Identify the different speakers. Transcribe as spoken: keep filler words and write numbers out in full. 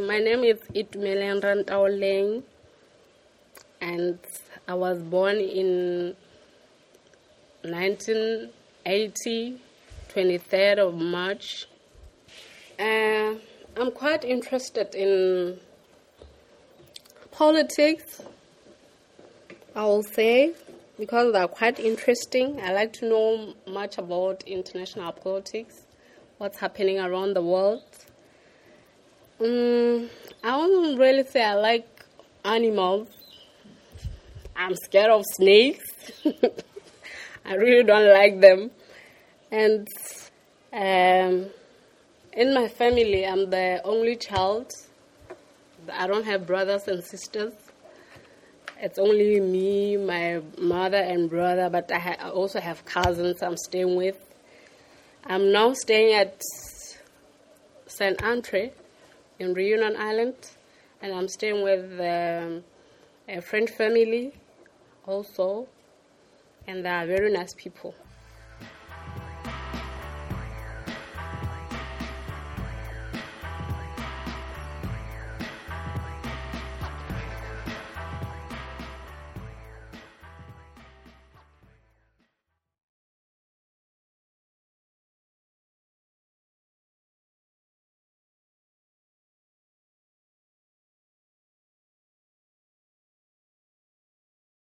Speaker 1: my name is Itumeleng Rantaoleng, and I was born in nineteen eighty, twenty-third of March. Uh, I'm quite interested in politics, I will say, because they're quite interesting. I like to know much about international politics, what's happening around the world. Um, I won't really say I like animals. I'm scared of snakes. I really don't like them. And um, in my family, I'm the only child. I don't have brothers and sisters. It's only me, my mother and brother, but I, ha- I also have cousins I'm staying with. I'm now staying at Saint Andre in Reunion Island, and I'm staying with um, a French family also, and they are very nice people.